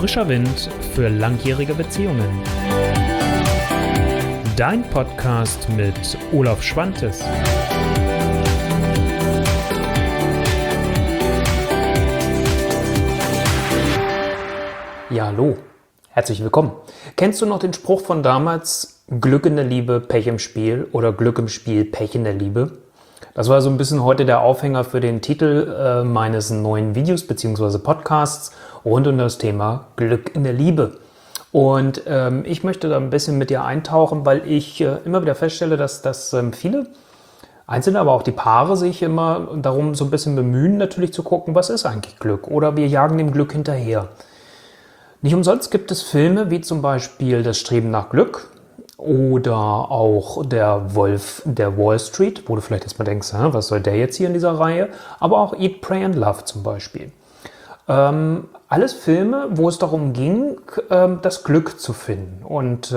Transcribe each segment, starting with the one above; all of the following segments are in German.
Frischer Wind für langjährige Beziehungen. Dein Podcast mit Olaf Schwantes. Ja, hallo. Herzlich willkommen. Kennst du noch den Spruch von damals, Glück in der Liebe, Pech im Spiel oder Glück im Spiel, Pech in der Liebe? Das war so ein bisschen heute der Aufhänger für den Titel meines neuen Videos bzw. Podcasts rund um das Thema Glück in der Liebe. Und ich möchte da ein bisschen mit dir eintauchen, weil ich immer wieder feststelle, dass viele Einzelne, aber auch die Paare sich immer darum so ein bisschen bemühen, natürlich zu gucken, was ist eigentlich Glück? Oder wir jagen dem Glück hinterher. Nicht umsonst gibt es Filme wie zum Beispiel Das Streben nach Glück oder auch Der Wolf der Wall Street, wo du vielleicht erstmal denkst, was soll der jetzt hier in dieser Reihe? Aber auch Eat, Pray and Love zum Beispiel. Alles Filme, wo es darum ging, das Glück zu finden und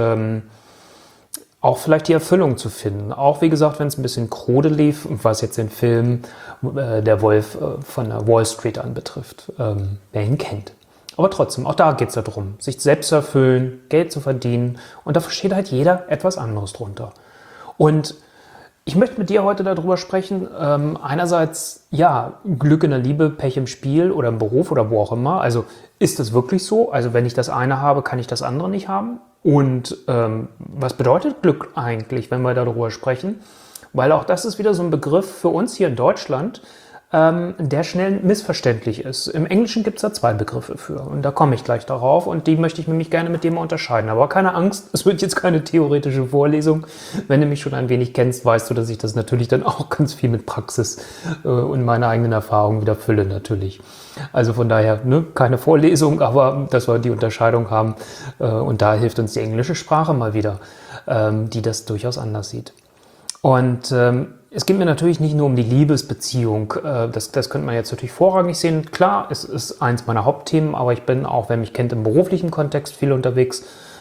auch vielleicht die Erfüllung zu finden. Auch wie gesagt, wenn es ein bisschen krude lief, was jetzt den Film Der Wolf von der Wall Street anbetrifft, wer ihn kennt. Aber trotzdem, auch da geht es darum, sich selbst zu erfüllen, Geld zu verdienen und da versteht halt jeder etwas anderes drunter. Und ich möchte mit dir heute darüber sprechen, einerseits, ja, Glück in der Liebe, Pech im Spiel oder im Beruf oder wo auch immer. Also ist das wirklich so? Also wenn ich das eine habe, kann ich das andere nicht haben? Und was bedeutet Glück eigentlich, wenn wir darüber sprechen? Weil auch das ist wieder so ein Begriff für uns hier in Deutschland, der schnell missverständlich ist. Im Englischen gibt es da zwei Begriffe für und da komme ich gleich darauf und die möchte ich nämlich gerne mit dir mal unterscheiden. Aber keine Angst, es wird jetzt keine theoretische Vorlesung. Wenn du mich schon ein wenig kennst, weißt du, dass ich das natürlich dann auch ganz viel mit Praxis und meiner eigenen Erfahrung wieder fülle natürlich. Also von daher, keine Vorlesung, aber dass wir die Unterscheidung haben und da hilft uns die englische Sprache mal wieder, die das durchaus anders sieht. Und es geht mir natürlich nicht nur um die Liebesbeziehung, das könnte man jetzt natürlich vorrangig sehen. Klar, es ist eins meiner Hauptthemen, aber ich bin auch, wer mich kennt, im beruflichen Kontext viel unterwegs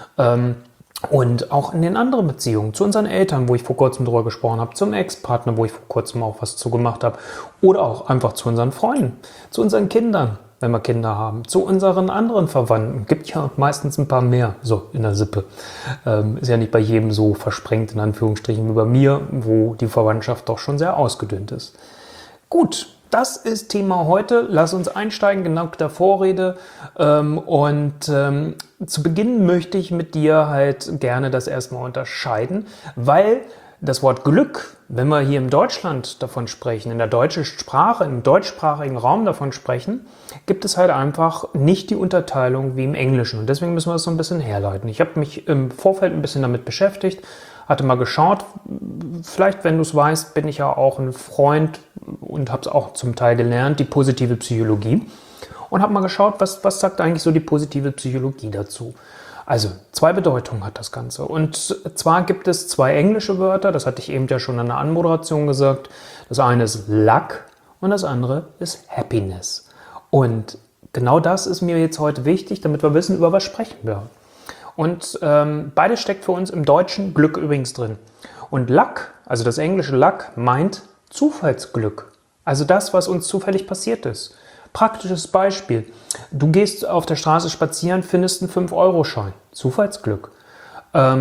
und auch in den anderen Beziehungen, zu unseren Eltern, wo ich vor kurzem drüber gesprochen habe, zum Ex-Partner, wo ich vor kurzem auch was zu gemacht habe oder auch einfach zu unseren Freunden, zu unseren Kindern, wenn wir Kinder haben, zu unseren anderen Verwandten. Gibt ja meistens ein paar mehr, so in der Sippe. Ist ja nicht bei jedem so versprengt, in Anführungsstrichen, wie bei mir, wo die Verwandtschaft doch schon sehr ausgedünnt ist. Gut, das ist Thema heute. Lass uns einsteigen, genau der Vorrede. Zu Beginn möchte ich mit dir halt gerne das erstmal unterscheiden, weil das Wort Glück, wenn wir hier in Deutschland davon sprechen, in der deutschen Sprache, im deutschsprachigen Raum davon sprechen, gibt es halt einfach nicht die Unterteilung wie im Englischen. Und deswegen müssen wir das so ein bisschen herleiten. Ich habe mich im Vorfeld ein bisschen damit beschäftigt, hatte mal geschaut, vielleicht, wenn du es weißt, bin ich ja auch ein Freund und habe es auch zum Teil gelernt, die positive Psychologie. Und habe mal geschaut, was sagt eigentlich so die positive Psychologie dazu. Also, zwei Bedeutungen hat das Ganze. Und zwar gibt es zwei englische Wörter, das hatte ich eben ja schon in der Anmoderation gesagt. Das eine ist Luck und das andere ist Happiness. Und genau das ist mir jetzt heute wichtig, damit wir wissen, über was sprechen wir. Und beides steckt für uns im Deutschen Glück übrigens drin. Und Luck, also das englische Luck, meint Zufallsglück. Also das, was uns zufällig passiert ist. Praktisches Beispiel. Du gehst auf der Straße spazieren, findest einen 5-Euro-Schein. Zufallsglück. Was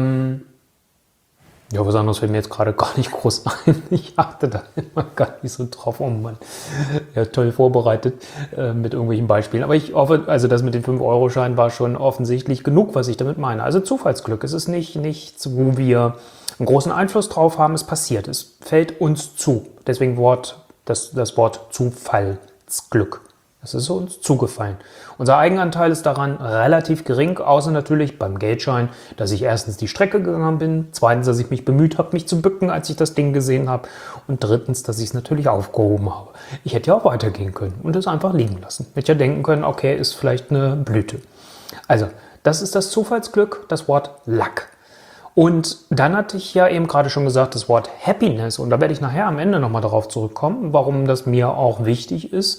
anderes fällt mir jetzt gerade gar nicht groß ein. Ich achte da immer gar nicht so drauf. Oh Mann. Ja, toll vorbereitet mit irgendwelchen Beispielen. Aber ich hoffe, also das mit dem 5-Euro-Schein war schon offensichtlich genug, was ich damit meine. Also Zufallsglück. Es ist nichts, wo wir einen großen Einfluss drauf haben. Es passiert. Es fällt uns zu. Deswegen das Wort Zufallsglück. Es ist uns zugefallen. Unser Eigenanteil ist daran relativ gering, außer natürlich beim Geldschein, dass ich erstens die Strecke gegangen bin, zweitens, dass ich mich bemüht habe, mich zu bücken, als ich das Ding gesehen habe und drittens, dass ich es natürlich aufgehoben habe. Ich hätte ja auch weitergehen können und es einfach liegen lassen. Ich hätte ja denken können, okay, ist vielleicht eine Blüte. Also, das ist das Zufallsglück, das Wort Luck. Und dann hatte ich ja eben gerade schon gesagt, das Wort Happiness und da werde ich nachher am Ende nochmal darauf zurückkommen, warum das mir auch wichtig ist.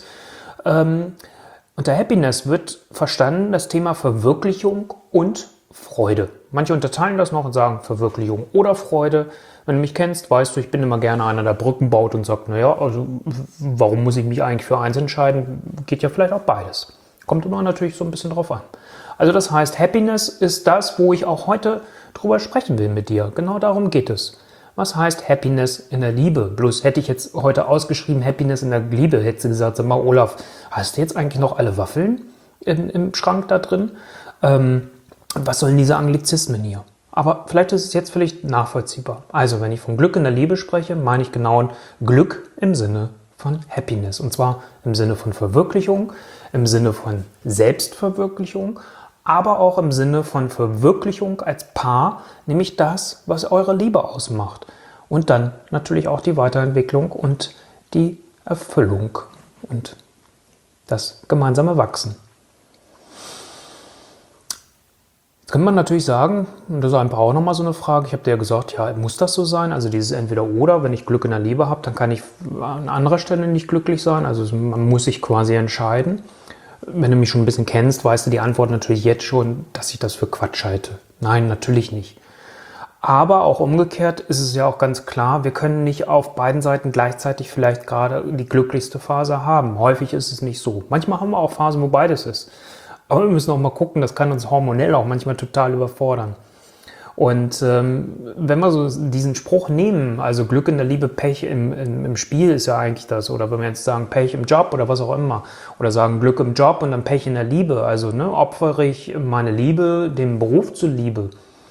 Unter Happiness wird verstanden das Thema Verwirklichung und Freude. Manche unterteilen das noch und sagen Verwirklichung oder Freude. Wenn du mich kennst, weißt du, ich bin immer gerne einer, der Brücken baut und sagt, naja, also warum muss ich mich eigentlich für eins entscheiden? Geht ja vielleicht auch beides. Kommt immer natürlich so ein bisschen drauf an. Also das heißt, Happiness ist das, wo ich auch heute drüber sprechen will mit dir. Genau darum geht es. Was heißt Happiness in der Liebe? Bloß hätte ich jetzt heute ausgeschrieben, Happiness in der Liebe, hätte sie gesagt, sag mal, Olaf, hast du jetzt eigentlich noch alle Waffeln im Schrank da drin? Was sollen diese Anglizismen hier? Aber vielleicht ist es jetzt völlig nachvollziehbar. Also, wenn ich von Glück in der Liebe spreche, meine ich genau Glück im Sinne von Happiness. Und zwar im Sinne von Verwirklichung, im Sinne von Selbstverwirklichung, aber auch im Sinne von Verwirklichung als Paar, nämlich das, was eure Liebe ausmacht. Und dann natürlich auch die Weiterentwicklung und die Erfüllung und das gemeinsame Wachsen. Jetzt könnte man natürlich sagen, und das ist einfach auch nochmal so eine Frage, ich habe dir ja gesagt, ja, muss das so sein? Also dieses Entweder-Oder, wenn ich Glück in der Liebe habe, dann kann ich an anderer Stelle nicht glücklich sein. Also man muss sich quasi entscheiden. Wenn du mich schon ein bisschen kennst, weißt du die Antwort natürlich jetzt schon, dass ich das für Quatsch halte. Nein, natürlich nicht. Aber auch umgekehrt ist es ja auch ganz klar, wir können nicht auf beiden Seiten gleichzeitig vielleicht gerade die glücklichste Phase haben. Häufig ist es nicht so. Manchmal haben wir auch Phasen, wo beides ist. Aber wir müssen auch mal gucken, das kann uns hormonell auch manchmal total überfordern. Und wenn wir so diesen Spruch nehmen, also Glück in der Liebe, Pech im Spiel ist ja eigentlich das, oder wenn wir jetzt sagen Pech im Job oder was auch immer, oder sagen Glück im Job und dann Pech in der Liebe, also opfere ich meine Liebe dem Beruf zuliebe,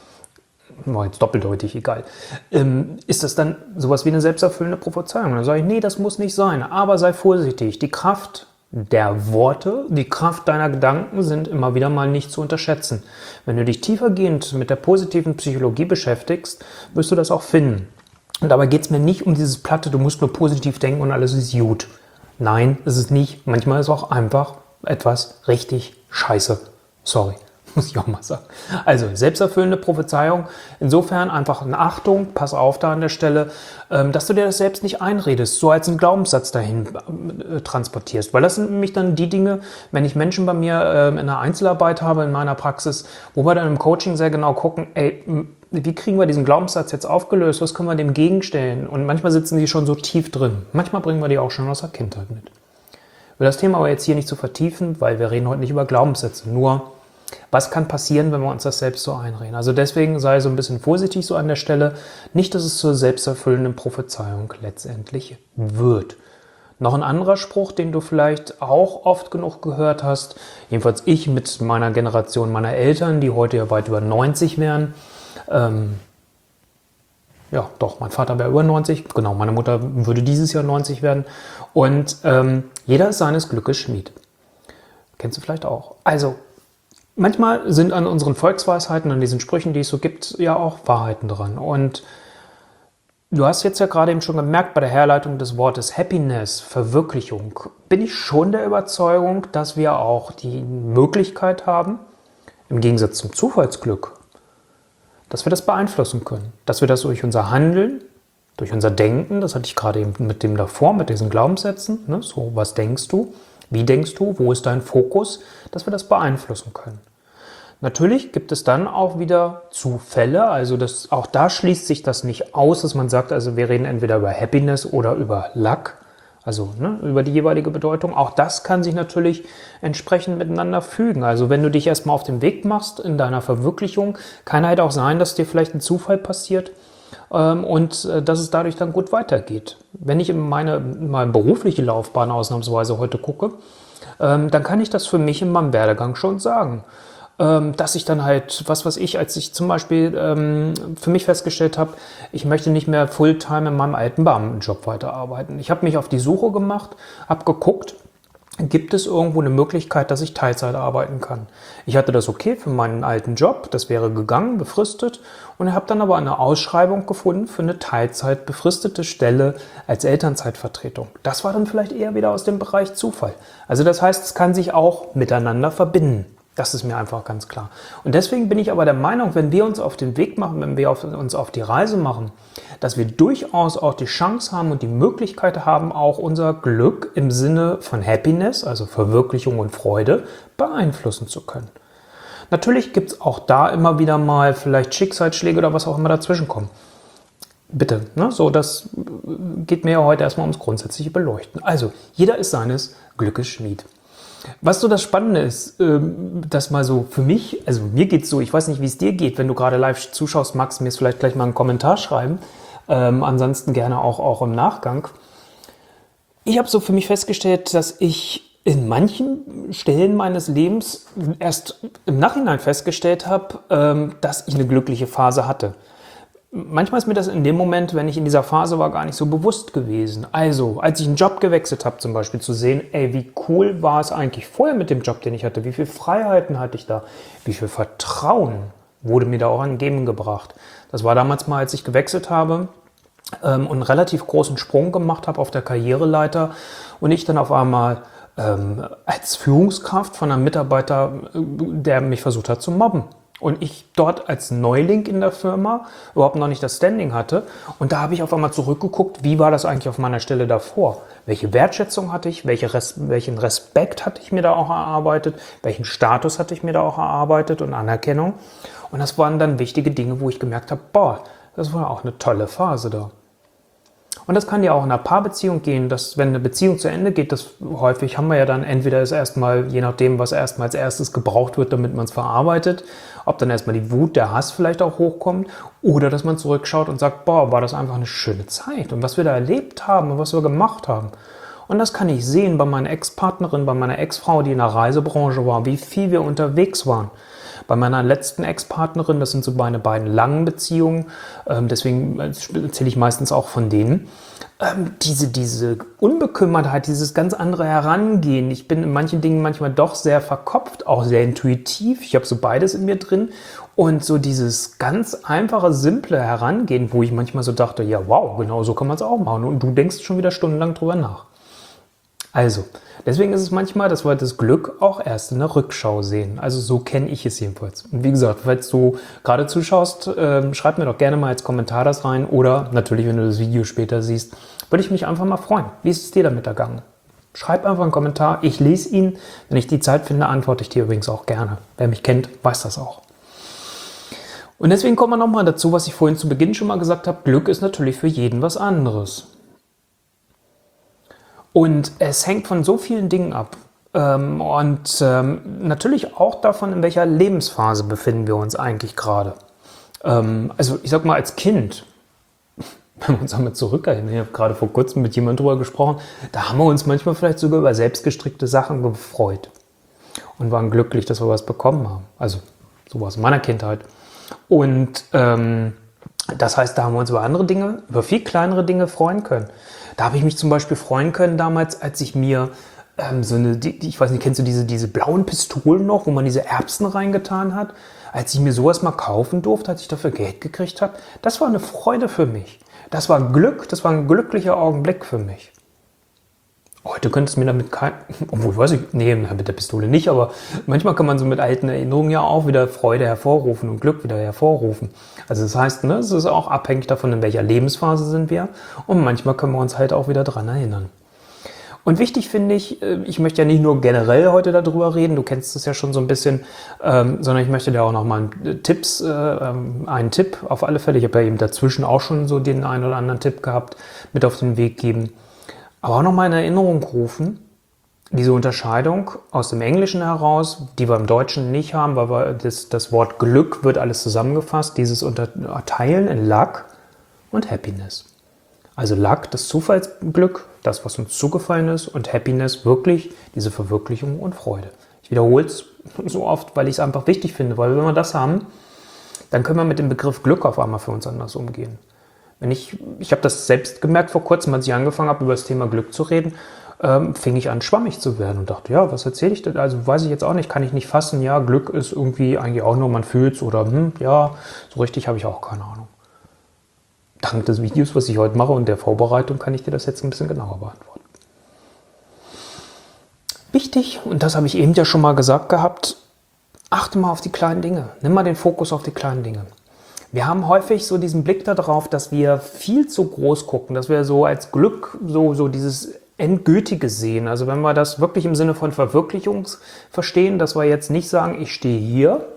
war jetzt doppeldeutig, egal, ist das dann sowas wie eine selbsterfüllende Prophezeiung? Und dann sage ich, nee, das muss nicht sein, aber sei vorsichtig, die Kraft der Worte, die Kraft deiner Gedanken sind immer wieder mal nicht zu unterschätzen. Wenn du dich tiefergehend mit der positiven Psychologie beschäftigst, wirst du das auch finden. Und dabei geht es mir nicht um dieses Platte, du musst nur positiv denken und alles ist gut. Nein, ist es nicht. Manchmal ist auch einfach etwas richtig scheiße. Sorry, muss ich auch mal sagen. Also, selbsterfüllende Prophezeiung. Insofern einfach eine Achtung, pass auf da an der Stelle, dass du dir das selbst nicht einredest, so als einen Glaubenssatz dahin transportierst. Weil das sind nämlich dann die Dinge, wenn ich Menschen bei mir in einer Einzelarbeit habe, in meiner Praxis, wo wir dann im Coaching sehr genau gucken, wie kriegen wir diesen Glaubenssatz jetzt aufgelöst, was können wir dem gegenstellen? Und manchmal sitzen die schon so tief drin. Manchmal bringen wir die auch schon aus der Kindheit mit. Ich will das Thema aber jetzt hier nicht zu vertiefen, weil wir reden heute nicht über Glaubenssätze, nur was kann passieren, wenn wir uns das selbst so einreden? Also deswegen sei so ein bisschen vorsichtig so an der Stelle. Nicht, dass es zur selbsterfüllenden Prophezeiung letztendlich wird. Noch ein anderer Spruch, den du vielleicht auch oft genug gehört hast, jedenfalls ich mit meiner Generation meiner Eltern, die heute ja weit über 90 wären. Ja, doch, mein Vater wäre über 90, genau, meine Mutter würde dieses Jahr 90 werden. Und jeder ist seines Glückes Schmied. Kennst du vielleicht auch. Also, manchmal sind an unseren Volksweisheiten, an diesen Sprüchen, die es so gibt, ja auch Wahrheiten dran. Und du hast jetzt ja gerade eben schon gemerkt, bei der Herleitung des Wortes Happiness, Verwirklichung, bin ich schon der Überzeugung, dass wir auch die Möglichkeit haben, im Gegensatz zum Zufallsglück, dass wir das beeinflussen können. Dass wir das durch unser Handeln, durch unser Denken, das hatte ich gerade eben mit dem davor, mit diesen Glaubenssätzen, ne, so was denkst du, wie denkst du, wo ist dein Fokus, dass wir das beeinflussen können. Natürlich gibt es dann auch wieder Zufälle, also auch da schließt sich das nicht aus, dass man sagt, also wir reden entweder über Happiness oder über Luck, also über die jeweilige Bedeutung. Auch das kann sich natürlich entsprechend miteinander fügen. Also wenn du dich erstmal auf den Weg machst in deiner Verwirklichung, kann halt auch sein, dass dir vielleicht ein Zufall passiert und dass es dadurch dann gut weitergeht. Wenn ich in meine berufliche Laufbahn ausnahmsweise heute gucke, dann kann ich das für mich in meinem Werdegang schon sagen. Dass ich dann halt, als ich zum Beispiel für mich festgestellt habe, ich möchte nicht mehr Fulltime in meinem alten Beamtenjob weiterarbeiten. Ich habe mich auf die Suche gemacht, habe geguckt, gibt es irgendwo eine Möglichkeit, dass ich Teilzeit arbeiten kann. Ich hatte das okay für meinen alten Job, das wäre gegangen, befristet, und habe dann aber eine Ausschreibung gefunden für eine Teilzeit befristete Stelle als Elternzeitvertretung. Das war dann vielleicht eher wieder aus dem Bereich Zufall. Also das heißt, es kann sich auch miteinander verbinden. Das ist mir einfach ganz klar. Und deswegen bin ich aber der Meinung, wenn wir uns auf den Weg machen, wenn wir uns auf die Reise machen, dass wir durchaus auch die Chance haben und die Möglichkeit haben, auch unser Glück im Sinne von Happiness, also Verwirklichung und Freude, beeinflussen zu können. Natürlich gibt es auch da immer wieder mal vielleicht Schicksalsschläge oder was auch immer dazwischen kommen. Bitte, so, das geht mir ja heute erstmal ums grundsätzliche Beleuchten. Also, jeder ist seines Glückes Schmied. Was so das Spannende ist, dass mal so für mich, also mir geht's so, ich weiß nicht, wie es dir geht, wenn du gerade live zuschaust, magst du mir jetzt vielleicht gleich mal einen Kommentar schreiben, ansonsten gerne auch im Nachgang. Ich habe so für mich festgestellt, dass ich in manchen Stellen meines Lebens erst im Nachhinein festgestellt habe, dass ich eine glückliche Phase hatte. Manchmal ist mir das in dem Moment, wenn ich in dieser Phase war, gar nicht so bewusst gewesen. Also, als ich einen Job gewechselt habe, zum Beispiel zu sehen, ey, wie cool war es eigentlich vorher mit dem Job, den ich hatte? Wie viele Freiheiten hatte ich da? Wie viel Vertrauen wurde mir da auch entgegengebracht? Das war damals mal, als ich gewechselt habe und einen relativ großen Sprung gemacht habe auf der Karriereleiter und ich dann auf einmal als Führungskraft von einem Mitarbeiter, der mich versucht hat zu mobben. Und ich dort als Neuling in der Firma überhaupt noch nicht das Standing hatte. Und da habe ich auf einmal zurückgeguckt, wie war das eigentlich auf meiner Stelle davor? Welche Wertschätzung hatte ich? Welchen Respekt hatte ich mir da auch erarbeitet? Welchen Status hatte ich mir da auch erarbeitet und Anerkennung? Und das waren dann wichtige Dinge, wo ich gemerkt habe, boah, das war auch eine tolle Phase da. Und das kann ja auch in einer Paarbeziehung gehen, dass wenn eine Beziehung zu Ende geht, das häufig haben wir ja dann entweder ist erstmal, je nachdem, was erstmal als erstes gebraucht wird, damit man es verarbeitet, ob dann erstmal die Wut, der Hass vielleicht auch hochkommt oder dass man zurückschaut und sagt, boah, war das einfach eine schöne Zeit und was wir da erlebt haben und was wir gemacht haben. Und das kann ich sehen bei meiner Ex-Partnerin, bei meiner Ex-Frau, die in der Reisebranche war, wie viel wir unterwegs waren. Bei meiner letzten Ex-Partnerin, das sind so meine beiden langen Beziehungen, deswegen erzähle ich meistens auch von denen, diese Unbekümmertheit, dieses ganz andere Herangehen. Ich bin in manchen Dingen manchmal doch sehr verkopft, auch sehr intuitiv. Ich habe so beides in mir drin. Und so dieses ganz einfache, simple Herangehen, wo ich manchmal so dachte, ja wow, genau so kann man es auch machen. Und du denkst schon wieder stundenlang drüber nach. Also, deswegen ist es manchmal, dass wir das Glück auch erst in der Rückschau sehen. Also so kenne ich es jedenfalls. Und wie gesagt, falls du gerade zuschaust, schreib mir doch gerne mal als Kommentar das rein. Oder natürlich, wenn du das Video später siehst, würde ich mich einfach mal freuen. Wie ist es dir damit ergangen? Schreib einfach einen Kommentar. Ich lese ihn. Wenn ich die Zeit finde, antworte ich dir übrigens auch gerne. Wer mich kennt, weiß das auch. Und deswegen kommen wir nochmal dazu, was ich vorhin zu Beginn schon mal gesagt habe. Glück ist natürlich für jeden was anderes. Und es hängt von so vielen Dingen ab. Und natürlich auch davon, in welcher Lebensphase befinden wir uns eigentlich gerade. Also ich sag mal, als Kind, wenn wir uns einmal zurückerinnern, ich habe gerade vor kurzem mit jemandem drüber gesprochen, da haben wir uns manchmal vielleicht sogar über selbstgestrickte Sachen gefreut. Und waren glücklich, dass wir was bekommen haben. Also sowas in meiner Kindheit. Und das heißt, da haben wir uns über andere Dinge, über viel kleinere Dinge freuen können. Da habe ich mich zum Beispiel freuen können damals, als ich mir ich weiß nicht, kennst du diese blauen Pistolen noch, wo man diese Erbsen reingetan hat? Als ich mir sowas mal kaufen durfte, als ich dafür Geld gekriegt habe, das war eine Freude für mich. Das war Glück, das war ein glücklicher Augenblick für mich. Heute könnte es mir damit obwohl, weiß ich, nee, mit der Pistole nicht, aber manchmal kann man so mit alten Erinnerungen ja auch wieder Freude hervorrufen und Glück wieder hervorrufen. Also das heißt, ne, es ist auch abhängig davon, in welcher Lebensphase sind wir und manchmal können wir uns halt auch wieder dran erinnern. Und wichtig finde ich möchte ja nicht nur generell heute darüber reden, du kennst es ja schon so ein bisschen, sondern ich möchte dir auch nochmal einen Tipp auf alle Fälle, ich habe ja eben dazwischen auch schon so den einen oder anderen Tipp gehabt, mit auf den Weg geben. Aber auch nochmal in Erinnerung rufen, diese Unterscheidung aus dem Englischen heraus, die wir im Deutschen nicht haben, weil das Wort Glück wird alles zusammengefasst, dieses Unterteilen in Luck und Happiness. Also Luck, das Zufallsglück, das, was uns zugefallen ist, und Happiness, wirklich diese Verwirklichung und Freude. Ich wiederhole es so oft, weil ich es einfach wichtig finde, weil wenn wir das haben, dann können wir mit dem Begriff Glück auf einmal für uns anders umgehen. Ich habe das selbst gemerkt vor kurzem, als ich angefangen habe, über das Thema Glück zu reden, fing ich an, schwammig zu werden und dachte, ja, was erzähle ich denn? Also weiß ich jetzt auch nicht, kann ich nicht fassen. Ja, Glück ist irgendwie eigentlich auch nur, man fühlt es oder ja, so richtig habe ich auch keine Ahnung. Dank des Videos, was ich heute mache und der Vorbereitung, kann ich dir das jetzt ein bisschen genauer beantworten. Wichtig, und das habe ich eben ja schon mal gesagt gehabt, achte mal auf die kleinen Dinge. Nimm mal den Fokus auf die kleinen Dinge. Wir haben häufig so diesen Blick darauf, dass wir viel zu groß gucken, dass wir so als Glück so dieses Endgültige sehen. Also wenn wir das wirklich im Sinne von Verwirklichung verstehen, dass wir jetzt nicht sagen, ich stehe hier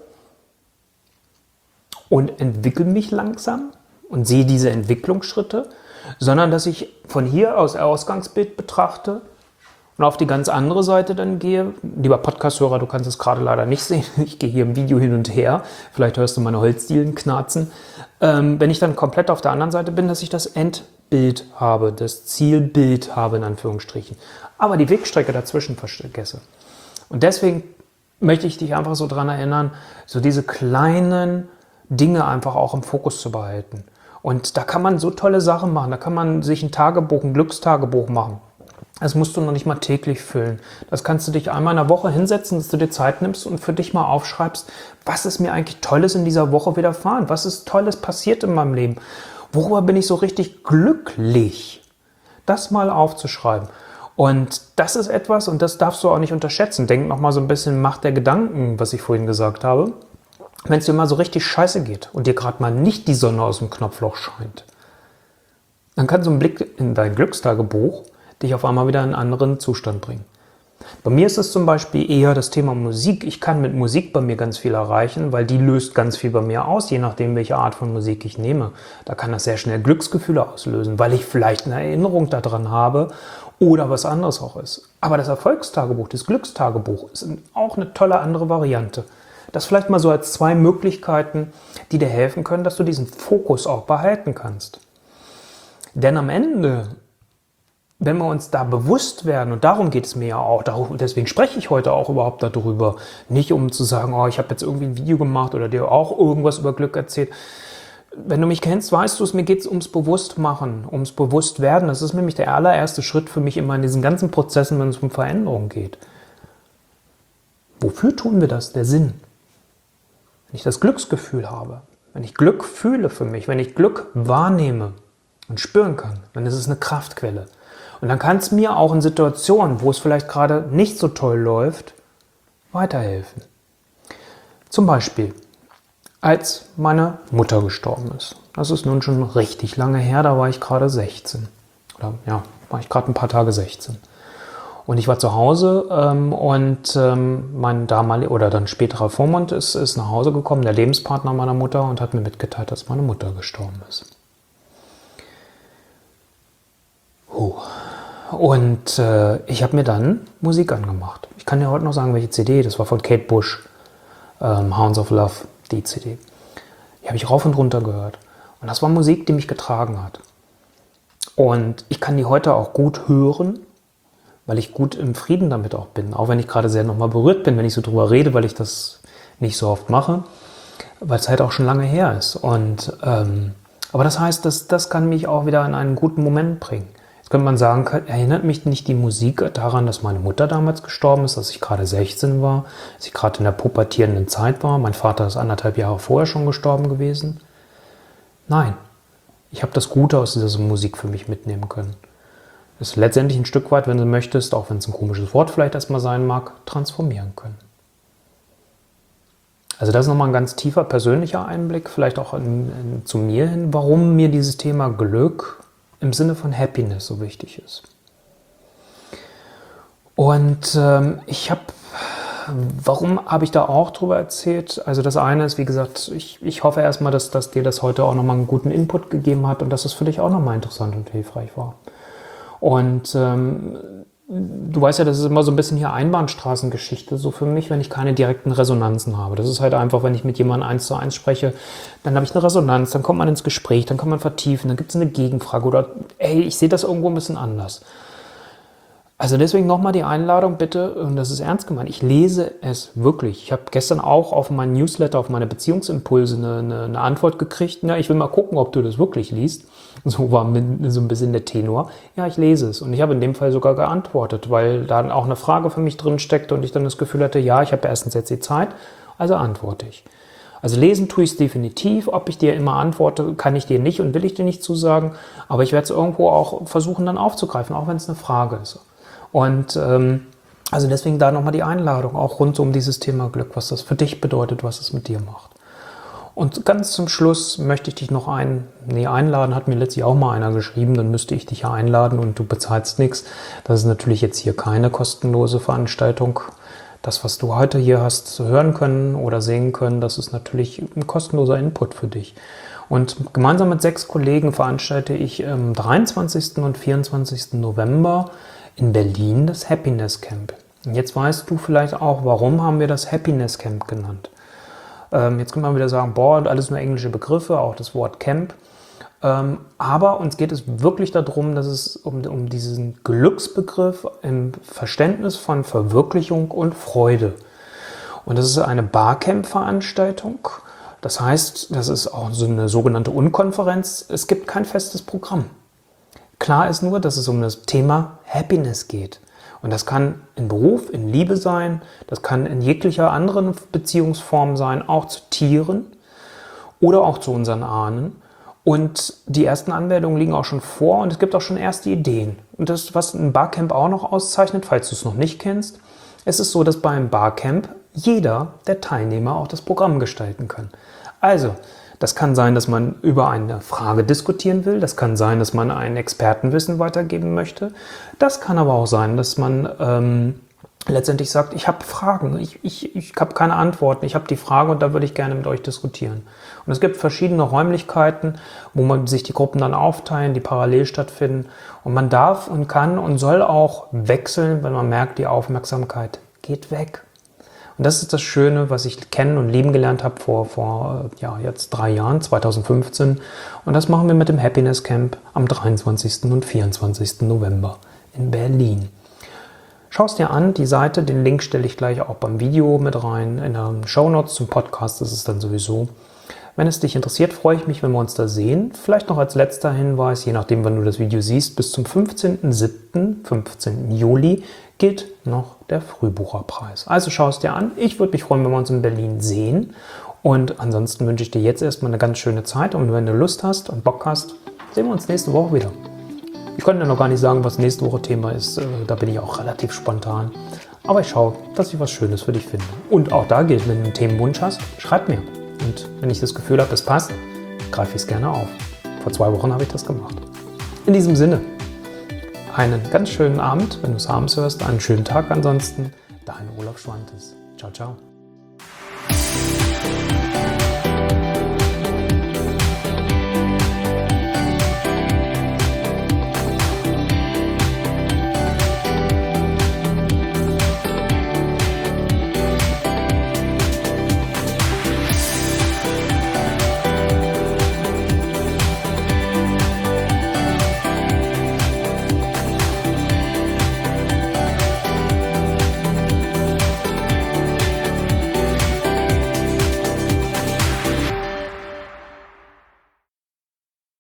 und entwickle mich langsam und sehe diese Entwicklungsschritte, sondern dass ich von hier aus Ausgangsbild betrachte und auf die ganz andere Seite dann gehe, lieber Podcast-Hörer, du kannst es gerade leider nicht sehen, ich gehe hier im Video hin und her, vielleicht hörst du meine Holzdielen knarzen, wenn ich dann komplett auf der anderen Seite bin, dass ich das Endbild habe, das Zielbild habe in Anführungsstrichen, aber die Wegstrecke dazwischen vergesse. Und deswegen möchte ich dich einfach so daran erinnern, so diese kleinen Dinge einfach auch im Fokus zu behalten. Und da kann man so tolle Sachen machen, da kann man sich ein Tagebuch, ein Glückstagebuch machen. Das musst du noch nicht mal täglich füllen. Das kannst du dich einmal in der Woche hinsetzen, dass du dir Zeit nimmst und für dich mal aufschreibst, was ist mir eigentlich Tolles in dieser Woche widerfahren? Was ist Tolles passiert in meinem Leben? Worüber bin ich so richtig glücklich? Das mal aufzuschreiben. Und das ist etwas, und das darfst du auch nicht unterschätzen. Denk nochmal so ein bisschen Macht der Gedanken, was ich vorhin gesagt habe. Wenn es dir mal so richtig scheiße geht und dir gerade mal nicht die Sonne aus dem Knopfloch scheint, dann kann so ein Blick in dein Glückstagebuch dich auf einmal wieder in einen anderen Zustand bringen. Bei mir ist es zum Beispiel eher das Thema Musik. Ich kann mit Musik bei mir ganz viel erreichen, weil die löst ganz viel bei mir aus, je nachdem, welche Art von Musik ich nehme. Da kann das sehr schnell Glücksgefühle auslösen, weil ich vielleicht eine Erinnerung daran habe oder was anderes auch ist. Aber das Erfolgstagebuch, das Glückstagebuch ist auch eine tolle andere Variante. Das vielleicht mal so als 2 Möglichkeiten, die dir helfen können, dass du diesen Fokus auch behalten kannst. Denn am Ende, wenn wir uns da bewusst werden, und darum geht es mir ja auch, deswegen spreche ich heute auch überhaupt darüber, nicht um zu sagen, oh, ich habe jetzt irgendwie ein Video gemacht oder dir auch irgendwas über Glück erzählt. Wenn du mich kennst, weißt du es, mir geht es ums Bewusstmachen, ums Bewusstwerden. Das ist nämlich der allererste Schritt für mich immer in diesen ganzen Prozessen, wenn es um Veränderung geht. Wofür tun wir das? Der Sinn. Wenn ich das Glücksgefühl habe, wenn ich Glück fühle für mich, wenn ich Glück wahrnehme und spüren kann, dann ist es eine Kraftquelle. Und dann kann es mir auch in Situationen, wo es vielleicht gerade nicht so toll läuft, weiterhelfen. Zum Beispiel, als meine Mutter gestorben ist. Das ist nun schon richtig lange her, da war ich gerade 16. Oder ja, war ich gerade ein paar Tage 16. Und ich war zu Hause und mein damaliger oder dann späterer Vormund ist nach Hause gekommen, der Lebenspartner meiner Mutter, und hat mir mitgeteilt, dass meine Mutter gestorben ist. Und ich habe mir dann Musik angemacht. Ich kann dir heute noch sagen, welche CD. Das war von Kate Bush, Hounds of Love, die CD. Die habe ich rauf und runter gehört. Und das war Musik, die mich getragen hat. Und ich kann die heute auch gut hören, weil ich gut im Frieden damit auch bin. Auch wenn ich gerade sehr nochmal berührt bin, wenn ich so drüber rede, weil ich das nicht so oft mache, weil es halt auch schon lange her ist. Und, aber das heißt, das kann mich auch wieder in einen guten Moment bringen. Jetzt könnte man sagen, erinnert mich nicht die Musik daran, dass meine Mutter damals gestorben ist, dass ich gerade 16 war, dass ich gerade in der pubertierenden Zeit war. Mein Vater ist 1,5 Jahre vorher schon gestorben gewesen. Nein, ich habe das Gute aus dieser Musik für mich mitnehmen können. Es letztendlich ein Stück weit, wenn du möchtest, auch wenn es ein komisches Wort vielleicht erstmal sein mag, transformieren können. Also das ist nochmal ein ganz tiefer persönlicher Einblick, vielleicht auch zu mir hin, warum mir dieses Thema Glück im Sinne von Happiness so wichtig ist. Und warum habe ich da auch drüber erzählt? Also das eine ist, wie gesagt, ich hoffe erstmal, dass dir das heute auch nochmal einen guten Input gegeben hat und dass es für dich auch nochmal interessant und hilfreich war. Und du weißt ja, das ist immer so ein bisschen hier Einbahnstraßengeschichte, so für mich, wenn ich keine direkten Resonanzen habe. Das ist halt einfach, wenn ich mit jemandem 1:1 spreche, dann habe ich eine Resonanz, dann kommt man ins Gespräch, dann kann man vertiefen, dann gibt es eine Gegenfrage oder hey, ich sehe das irgendwo ein bisschen anders. Also deswegen nochmal die Einladung bitte, und das ist ernst gemeint, ich lese es wirklich. Ich habe gestern auch auf meinen Newsletter, auf meine Beziehungsimpulse eine Antwort gekriegt. Na, ich will mal gucken, ob du das wirklich liest. So war so ein bisschen der Tenor. Ja, ich lese es. Und ich habe in dem Fall sogar geantwortet, weil da auch eine Frage für mich drin steckte und ich dann das Gefühl hatte, ja, ich habe erstens jetzt die Zeit, also antworte ich. Also lesen tue ich es definitiv. Ob ich dir immer antworte, kann ich dir nicht und will ich dir nicht zusagen. Aber ich werde es irgendwo auch versuchen dann aufzugreifen, auch wenn es eine Frage ist. Und also deswegen da nochmal die Einladung, auch rund um dieses Thema Glück, was das für dich bedeutet, was es mit dir macht. Und ganz zum Schluss möchte ich dich noch einladen, hat mir letztlich auch mal einer geschrieben, dann müsste ich dich ja einladen und du bezahlst nichts. Das ist natürlich jetzt hier keine kostenlose Veranstaltung. Das, was du heute hier hast hören können oder sehen können, das ist natürlich ein kostenloser Input für dich. Und gemeinsam mit 6 Kollegen veranstalte ich am 23. und 24. November in Berlin das Happiness Camp. Und jetzt weißt du vielleicht auch, warum haben wir das Happiness Camp genannt. Jetzt kann man wieder sagen, boah, alles nur englische Begriffe, auch das Wort Camp. Aber uns geht es wirklich darum, dass es um diesen Glücksbegriff im Verständnis von Verwirklichung und Freude. Und das ist eine Barcamp-Veranstaltung. Das heißt, das ist auch so eine sogenannte Unkonferenz. Es gibt kein festes Programm. Klar ist nur, dass es um das Thema Happiness geht. Und das kann in Beruf, in Liebe sein, das kann in jeglicher anderen Beziehungsform sein, auch zu Tieren oder auch zu unseren Ahnen. Und die ersten Anmeldungen liegen auch schon vor und es gibt auch schon erste Ideen. Und das, was ein Barcamp auch noch auszeichnet, falls du es noch nicht kennst, es ist so, dass beim Barcamp jeder der Teilnehmer auch das Programm gestalten kann. Also, das kann sein, dass man über eine Frage diskutieren will. Das kann sein, dass man ein Expertenwissen weitergeben möchte. Das kann aber auch sein, dass man letztendlich sagt, ich habe Fragen, ich habe keine Antworten, ich habe die Frage und da würde ich gerne mit euch diskutieren. Und es gibt verschiedene Räumlichkeiten, wo man sich die Gruppen dann aufteilen, die parallel stattfinden. Und man darf und kann und soll auch wechseln, wenn man merkt, die Aufmerksamkeit geht weg. Und das ist das Schöne, was ich kennen und lieben gelernt habe vor jetzt 3 Jahren, 2015. Und das machen wir mit dem Happiness Camp am 23. und 24. November in Berlin. Schau es dir an, die Seite, den Link stelle ich gleich auch beim Video mit rein. In den Shownotes zum Podcast ist es dann sowieso. Wenn es dich interessiert, freue ich mich, wenn wir uns da sehen. Vielleicht noch als letzter Hinweis, je nachdem, wann du das Video siehst, bis zum 15.07., 15. Juli, gilt noch der Frühbucherpreis. Also schau es dir an. Ich würde mich freuen, wenn wir uns in Berlin sehen. Und ansonsten wünsche ich dir jetzt erstmal eine ganz schöne Zeit. Und wenn du Lust hast und Bock hast, sehen wir uns nächste Woche wieder. Ich konnte ja noch gar nicht sagen, was nächste Woche Thema ist. Da bin ich auch relativ spontan. Aber ich schaue, dass ich was Schönes für dich finde. Und auch da gilt, wenn du einen Themenwunsch hast, schreib mir. Und wenn ich das Gefühl habe, es passt, greife ich es gerne auf. Vor 2 Wochen habe ich das gemacht. In diesem Sinne, einen ganz schönen Abend, wenn du es abends hörst, einen schönen Tag ansonsten. Dein Olaf Schwantes. Ciao, ciao.